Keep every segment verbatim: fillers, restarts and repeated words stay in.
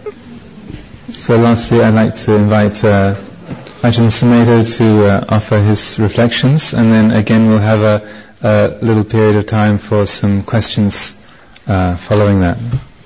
So lastly, I'd like to invite uh, Ajahn Sumedho to uh, offer his reflections, and then again we'll have a, a little period of time for some questions uh, following that.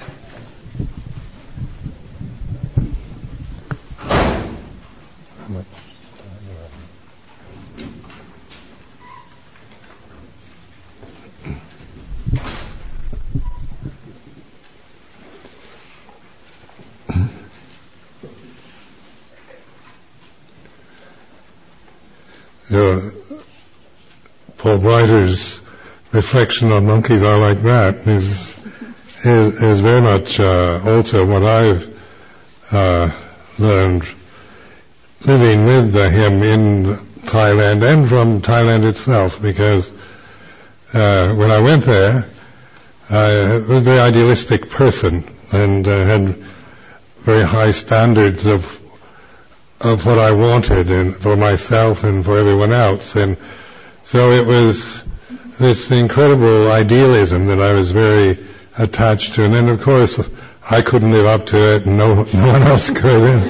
So, Paul Breiter's reflection on monkeys are like that is is, is very much uh, also what I've uh, learned living with uh, him in Thailand and from Thailand itself, because uh, when I went there, I was a very idealistic person and uh, had very high standards of of what I wanted and for myself and for everyone else, and so it was this incredible idealism that I was very attached to, and then of course I couldn't live up to it and no, no one else could.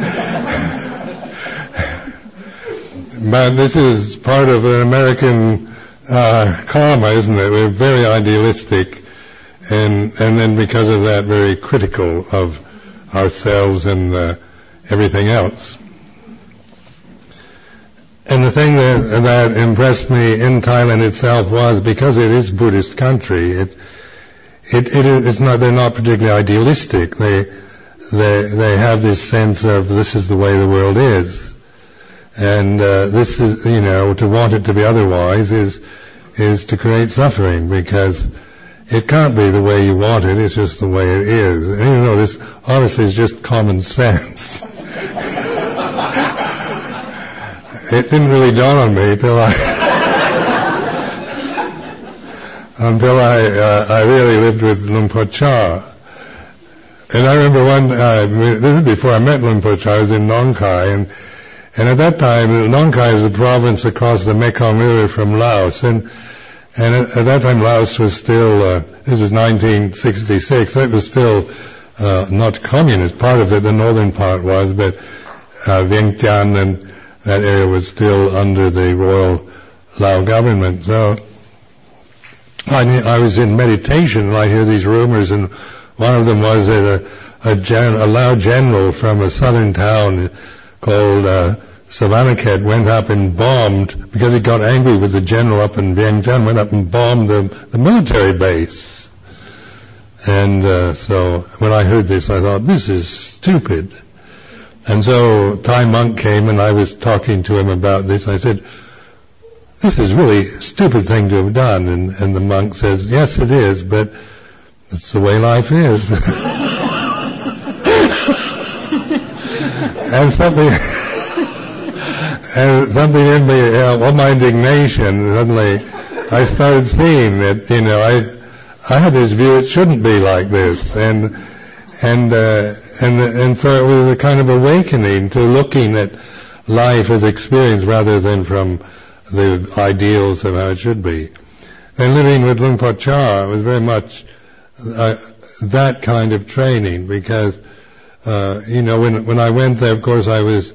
But this is part of an American uh, karma, isn't it? We're very idealistic, and and then because of that very critical of ourselves and uh, everything else. And the thing that, that impressed me in Thailand itself was, because it is Buddhist country, it, it, it is, it's not, they're not particularly idealistic. They, they, they have this sense of this is the way the world is. And, uh, this is, you know, to want it to be otherwise is, is to create suffering, because it can't be the way you want it, it's just the way it is. And you know, this honestly is just common sense. It didn't really dawn on me until I until I uh, I really lived with Luang Por Chah. And I remember one uh, this is before I met Luang Por Chah. I was in Nong Khai, and and at that time Nong Khai is a province across the Mekong River from Laos, and and at, at that time Laos was still uh, this is nineteen sixty-six. So it was still uh, not communist. Part of it, the northern part was, but uh, Vientiane and that area was still under the royal Lao government. So I, I was in meditation and I hear these rumors, and one of them was that a, a, gen, a Lao general from a southern town called uh, Savannakhet went up and bombed, because he got angry with the general up in Vientiane, went up and bombed the, the military base. And uh, so when I heard this, I thought, this is stupid. And so Thai monk came and I was talking to him about this. I said, this is really a stupid thing to have done. And, and the monk says, yes, it is, but it's the way life is. and something, and something in me, you know, all my indignation, suddenly I started seeing that, you know, I, I had this view, it shouldn't be like this. And, and, uh, And, and so it was a kind of awakening to looking at life as experience rather than from the ideals of how it should be. And living with Luang Por Chah was very much uh, that kind of training, because, uh, you know, when when I went there, of course, I was,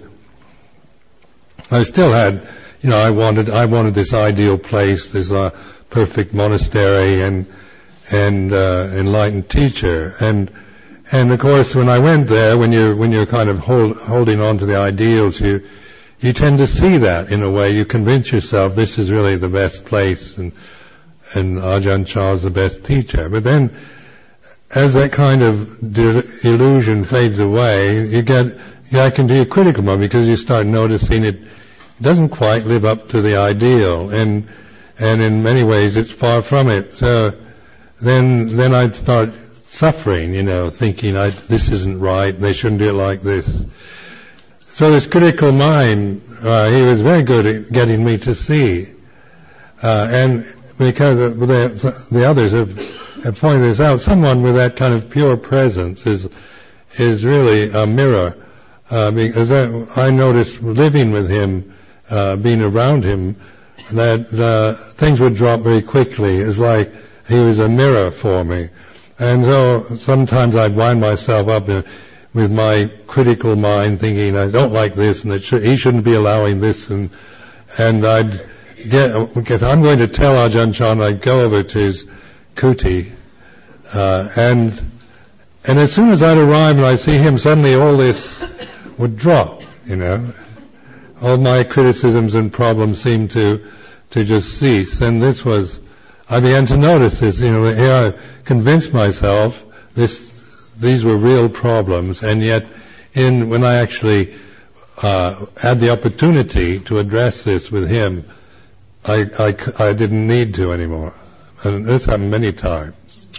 I still had, you know, I wanted I wanted this ideal place, this uh, perfect monastery and and uh, enlightened teacher. And And of course, when I went there, when you're when you're kind of hold, holding on to the ideals, you you tend to see that in a way. You convince yourself this is really the best place, and and Ajahn Chah is the best teacher. But then, as that kind of de- illusion fades away, you get you get into your critical mode, because you start noticing it doesn't quite live up to the ideal, and and in many ways it's far from it. So then then I'd start suffering, you know, thinking, I, this isn't right, they shouldn't do it like this. So this critical mind, uh, he was very good at getting me to see. Uh, and because the, the others have, have pointed this out, someone with that kind of pure presence is is really a mirror. Uh, because I, I noticed living with him, uh, being around him, that uh, things would drop very quickly. It's like he was a mirror for me. And so sometimes I'd wind myself up with my critical mind thinking, I don't like this, and that sh- he shouldn't be allowing this, and and I'd get, because I'm going to tell Ajahn Chah, I'd go over to his kuti, uh, and and as soon as I'd arrive and I'd see him, suddenly all this would drop, you know. All my criticisms and problems seemed to to just cease, and this was, I began to notice this, you know, here I convinced myself this, these were real problems, and yet in, when I actually uh, had the opportunity to address this with him, I, I, I didn't need to anymore. And this happened many times.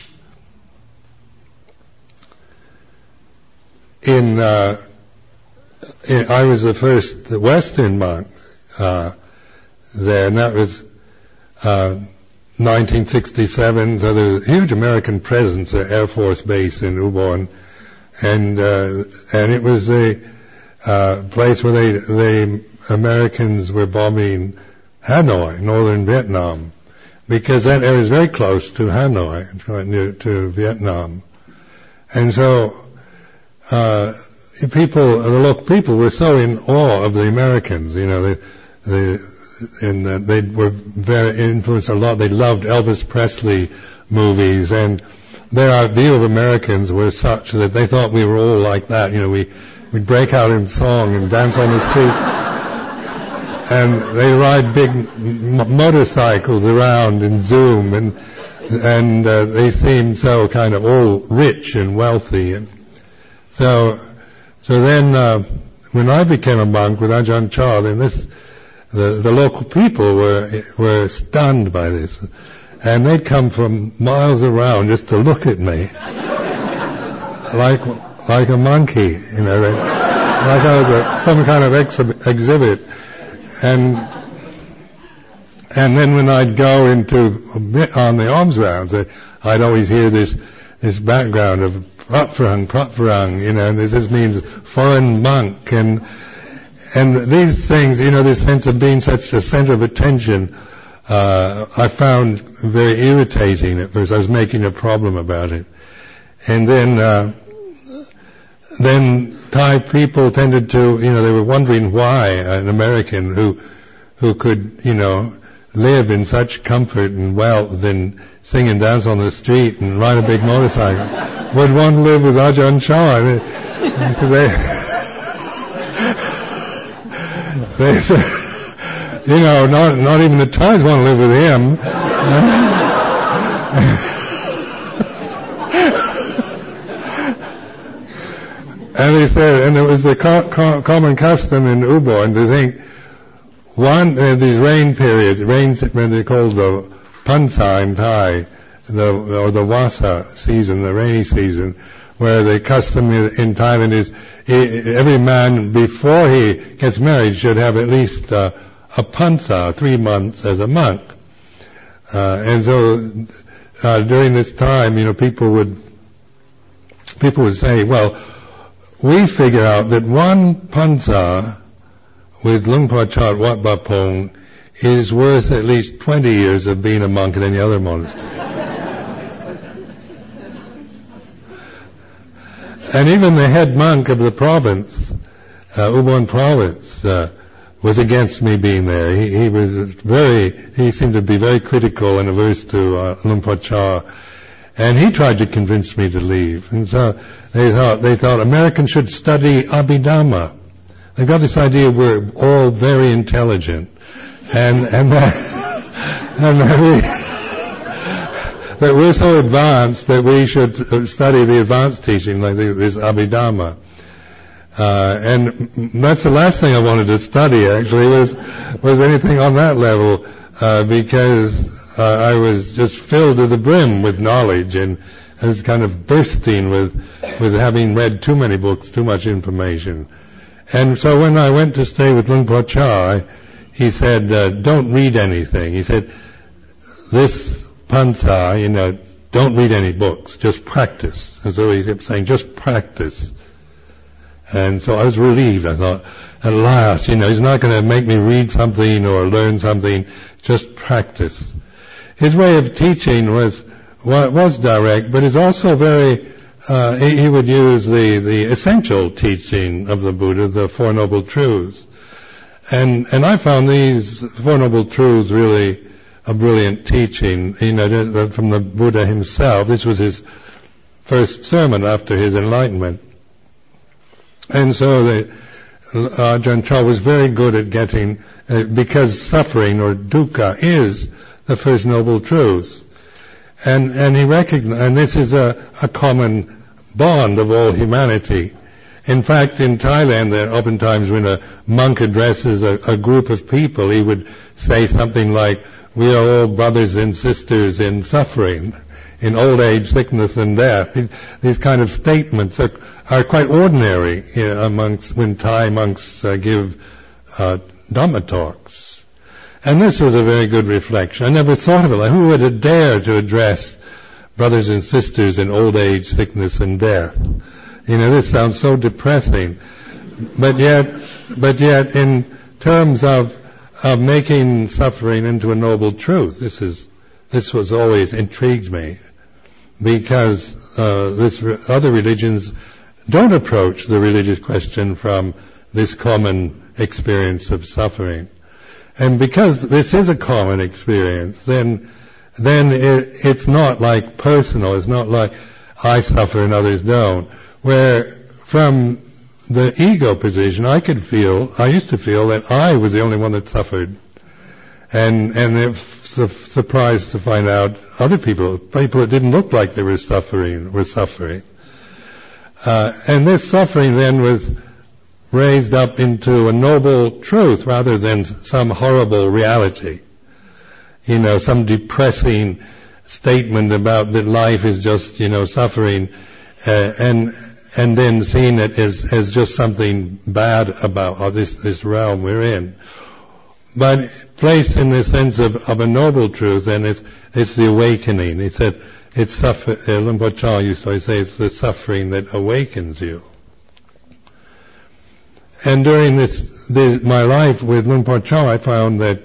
In, uh, in I was the first Western monk uh, there, and that was uh, nineteen sixty-seven, so there was a huge American presence at Air Force Base in Ubon, and uh, and it was a uh, place where they, the Americans were bombing Hanoi, northern Vietnam, because that area is very close to Hanoi, right near to Vietnam, and so uh, people, the local people, were so in awe of the Americans, you know, the the. And uh, they were very influenced a lot. They loved Elvis Presley movies, and their view of Americans was such that they thought we were all like that. You know, we we'd break out in song and dance on the street, and they ride big m- motorcycles around in Zoom, and and uh, they seemed so kind of all rich and wealthy. And so, so then uh, when I became a monk with Ajahn Chah, then this. The, the local people were were stunned by this, and they'd come from miles around just to look at me, like like a monkey, you know, they, like I was a, some kind of exhi- exhibit. And and then when I'd go into on the alms rounds, I'd always hear this this background of Prapfarang, Prapfarang, you know, and this means foreign monk, and. And these things, you know, this sense of being such a center of attention, uh, I found very irritating at first. I was making a problem about it. And then, uh, then Thai people tended to, you know, they were wondering why an American who, who could, you know, live in such comfort and wealth and sing and dance on the street and ride a big motorcycle would want to live with Ajahn Chah. Because they, They, you know, not not even the Thais want to live with him. And he said, and it was the co- co- common custom in Ubon to think one uh, these rain periods, rains when they called the Pansa in Thai, the or the Wasa season, the rainy season, where the custom in Thailand is every man before he gets married should have at least uh, a pansa, three months as a monk. Uh, and so uh, during this time, you know, people would people would say, well, we figure out that one pansa with Luang Por Chah Wat Ba Pong is worth at least twenty years of being a monk in any other monastery. And even the head monk of the province, uh, Ubon province, uh, was against me being there. He, he was very, he seemed to be very critical and averse to uh, Luang Por Chah, and he tried to convince me to leave. And so they thought they thought Americans should study Abhidhamma. They've got this idea we're all very intelligent, and and that, and that we. That we're so advanced that we should study the advanced teaching like this Abhidhamma. Uh, and that's the last thing I wanted to study actually was, was anything on that level, uh, because, uh, I was just filled to the brim with knowledge and I was kind of bursting with, with having read too many books, too much information. And so when I went to stay with Luang Por Chah, he said, uh, don't read anything. He said, this Pansa, you know, don't read any books, just practice. And so he kept saying, just practice. And so I was relieved. I thought, at last, you know, he's not going to make me read something or learn something, just practice. His way of teaching was, well, it was direct, but it's also very uh, he, he would use the, the essential teaching of the Buddha, the Four Noble Truths. And, and I found these Four Noble Truths really a brilliant teaching, you know, from the Buddha himself. This was his first sermon after his enlightenment. And so the, uh, Ajahn Chah was very good at getting, uh, because suffering or dukkha is the First Noble Truth. And, and he recognized, and this is a, a common bond of all humanity. In fact, in Thailand, there oftentimes when a monk addresses a, a group of people, he would say something like, "We are all brothers and sisters in suffering, in old age, sickness, and death." These kind of statements are, are quite ordinary, you know, amongst when Thai monks uh, give uh, Dhamma talks. And this was a very good reflection. I never thought of it. Like, who would have dared to address brothers and sisters in old age, sickness, and death? You know, this sounds so depressing. But yet, but yet, in terms of of making suffering into a noble truth, this is this was always intrigued me, because uh, this other religions don't approach the religious question from this common experience of suffering. And because this is a common experience, then then it, it's not like personal. It's not like I suffer and others don't. Where from the ego position, I could feel, I used to feel that I was the only one that suffered. And and they're su- surprised to find out other people, people that didn't look like they were suffering, were suffering. Uh, and this suffering then was raised up into a noble truth rather than some horrible reality. You know, some depressing statement about that life is just, you know, suffering, uh, and and then seeing it as, as just something bad about oh, this, this realm we're in. But placed in the sense of, of a noble truth, and it's, it's the awakening. He said, it's suffer, uh, Luang Por Chah used to say, it's the suffering that awakens you. And during this, this my life with Luang Por Chah, I found that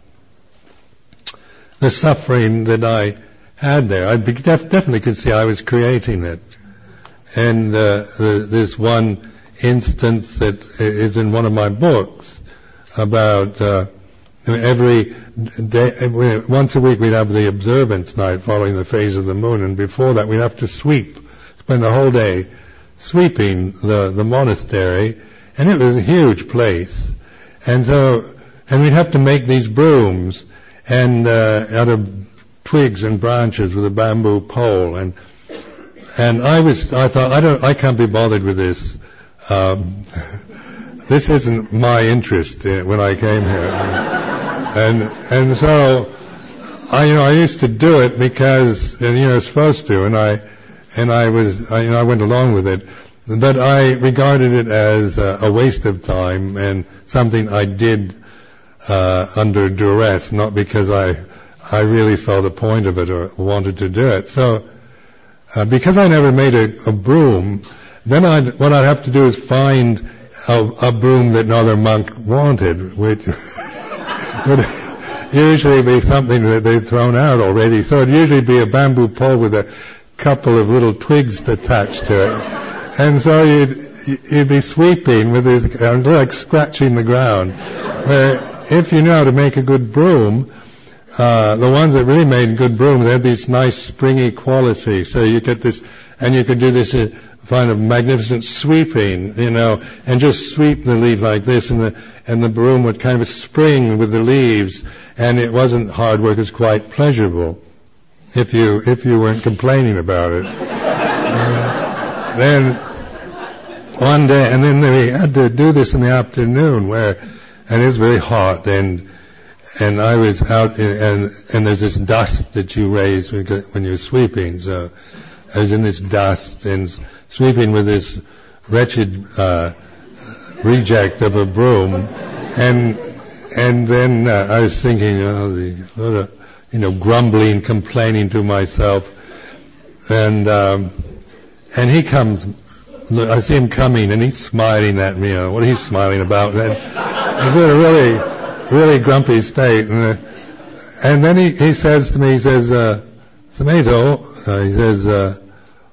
the suffering that I had there, I def- definitely could see I was creating it. And uh, the, this one instance that is in one of my books about uh, every day, once a week we'd have the observance night following the phase of the moon, and before that we'd have to sweep, spend the whole day sweeping the, the monastery, and it was a huge place. And so, and we'd have to make these brooms, and uh, out of twigs and branches with a bamboo pole, and And I was, I thought, I don't, I can't be bothered with this. Um, this isn't my interest uh, when I came here. And, and so, I, you know, I used to do it because, you know, I was supposed to, and I, and I was, I, you know, I went along with it. But I regarded it as a, a waste of time and something I did, uh, under duress, not because I, I really saw the point of it or wanted to do it. So, Uh, because I never made a, a broom, then I'd, what I'd have to do is find a, a broom that another monk wanted, which would usually be something that they'd thrown out already. So it'd usually be a bamboo pole with a couple of little twigs attached to it. And so you'd, you'd be sweeping with it, like scratching the ground. Where if you know how to make a good broom, Uh, the ones that really made good brooms, they had this nice springy quality. So you get this, and you could do this uh, kind of magnificent sweeping, you know, and just sweep the leaf like this, and the and the broom would kind of spring with the leaves, and it wasn't hard work; it was quite pleasurable if you if you weren't complaining about it. uh, then one day, and then we had to do this in the afternoon, where and it's very hot and. And I was out, and and there's this dust that you raise when you're sweeping. So I was in this dust and sweeping with this wretched uh, reject of a broom, and and then uh, I was thinking, oh, the sort of, you know, grumbling, complaining to myself, and um, and he comes. I see him coming, and he's smiling at me. You know, what are you smiling about? And I feel really. really grumpy state, and, uh, and then he, he says to me, he says, uh, Sumedho, uh, he says, uh,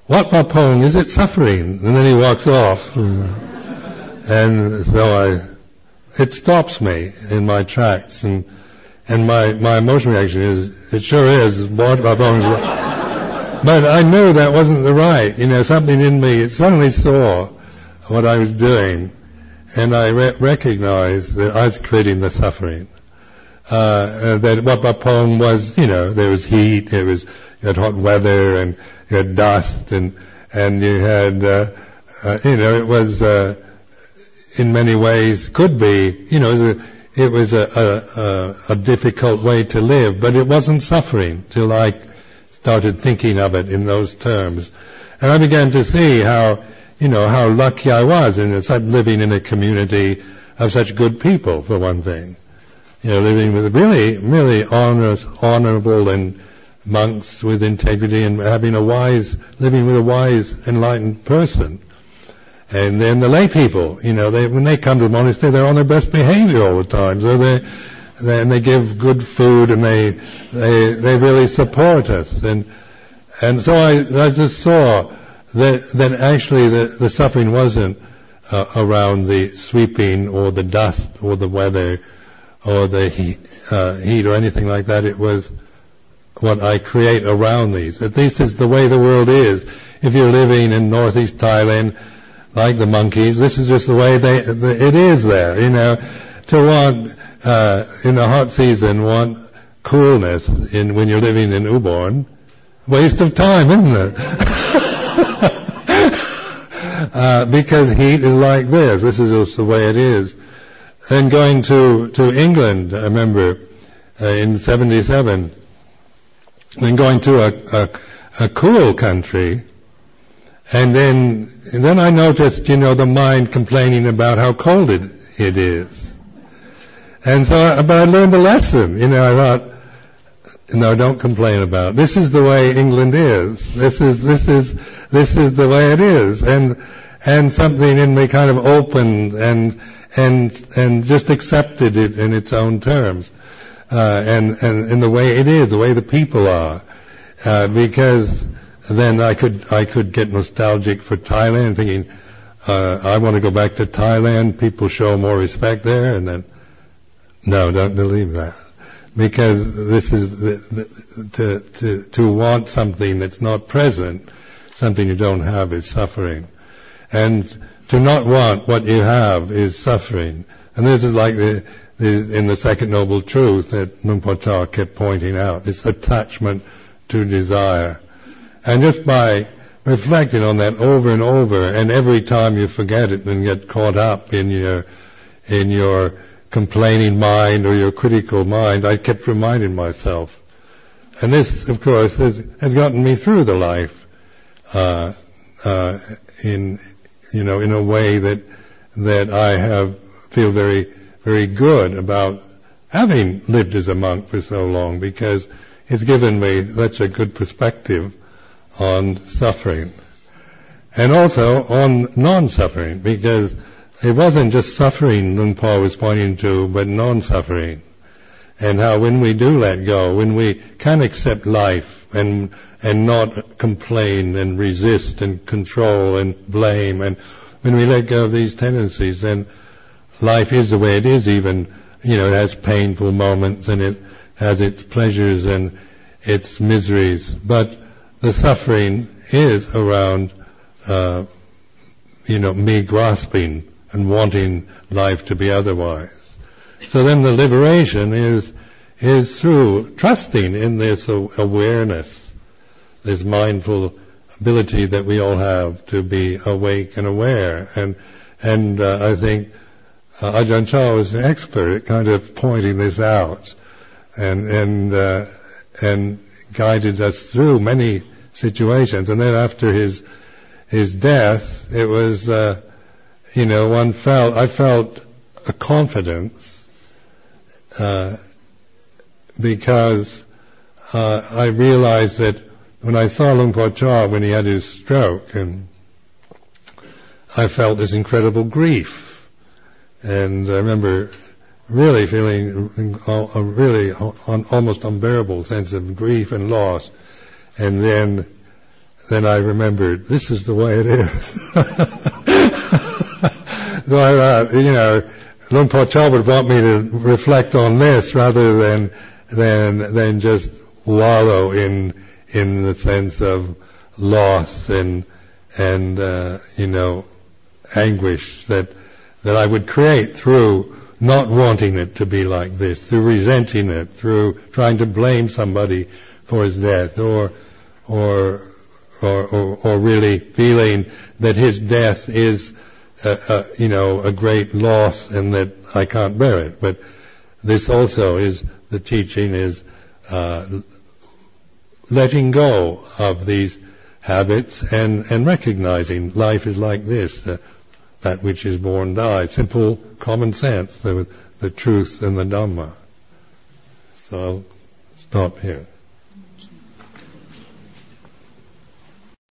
what Papong, is it suffering? And then he walks off. And so I, it stops me in my tracks, and and my, my emotion reaction is, it sure is, what Papong's right. But I knew that wasn't the right, you know, something in me, it suddenly saw what I was doing, and I re- recognized that I was creating the suffering. Uh, that what Papong was, you know, there was heat, it was, you had hot weather, and you had dust, and, and you had, uh, uh, you know, it was, uh, in many ways could be, you know, it was, a, it was a, a, a, a difficult way to live, but it wasn't suffering till I started thinking of it in those terms. And I began to see how, you know, how lucky I was in such living in a community of such good people, for one thing. You know, living with really, really honors, honorable and monks with integrity, and having a wise, living with a wise, enlightened person. And then the lay people, you know, they, when they come to the monastery, they're on their best behavior all the time. So they, they and they give good food, and they, they, they really support us. And, and so I, I just saw that, that actually the, the suffering wasn't uh, around the sweeping or the dust or the weather or the heat, uh, heat or anything like that. It was what I create around these. That this is the way the world is. If you're living in northeast Thailand, like the monkeys, this is just the way they, the, it is there, you know. To want, uh, in the hot season, want coolness in, when you're living in Ubon, waste of time, isn't it? uh, because heat is like this. This is just the way it is. And going to, to England, I remember, uh, in seventy-seven, then going to a, a, a cool country, and then, and then I noticed, you know, the mind complaining about how cold it, it is. And so, I, but I learned a lesson, you know, I thought, no, don't complain about it. This is the way England is. This is, this is, this is the way it is. And, and something in me kind of opened and, and, and just accepted it in its own terms. Uh, and, and in the way it is, the way the people are. Uh, because then I could, I could get nostalgic for Thailand, thinking, uh, I want to go back to Thailand, people show more respect there, and then, no, don't believe that. Because this is, the, the, to, to, to want something that's not present, something you don't have is suffering. And to not want what you have is suffering. And this is like the, the in the Second Noble Truth that Luang Por Chah kept pointing out, this attachment to desire. And just by reflecting on that over and over, and every time you forget it and get caught up in your, in your complaining mind or your critical mind, I kept reminding myself. And this, of course, has, has gotten me through the life, uh, uh, in, you know, in a way that, that I have, feel very, very good about having lived as a monk for so long, because it's given me such a good perspective on suffering. And also on non-suffering, because it wasn't just suffering Luang Por was pointing to, but non-suffering. And how when we do let go, when we can accept life and and not complain and resist and control and blame, and when we let go of these tendencies, then life is the way it is. Even, you know, it has painful moments and it has its pleasures and its miseries, but the suffering is around, uh, you know, me grasping and wanting life to be otherwise. So then the liberation is is through trusting in this awareness, this mindful ability that we all have to be awake and aware. And and uh, I think uh, Ajahn Chah was an expert at kind of pointing this out, and and uh, and guided us through many situations. And then after his his death, it was, uh, you know, one felt, I felt a confidence, uh, because uh, I realized that when I saw Luang Por Chah when he had his stroke, and I felt this incredible grief, and I remember really feeling a really almost unbearable sense of grief and loss. And then then I remembered, this is the way it is. So I, uh, you know, Luang Por Chah would want me to reflect on this rather than than than just wallow in in the sense of loss and and uh, you know anguish that that I would create through not wanting it to be like this, through resenting it, through trying to blame somebody for his death, or or or or, or really feeling that his death is A, a, you know, a great loss and that I can't bear it. But this also is, the teaching is uh, letting go of these habits and, and recognizing life is like this, uh, that which is born dies. Simple common sense, the, the truth and the Dhamma. So I'll stop here.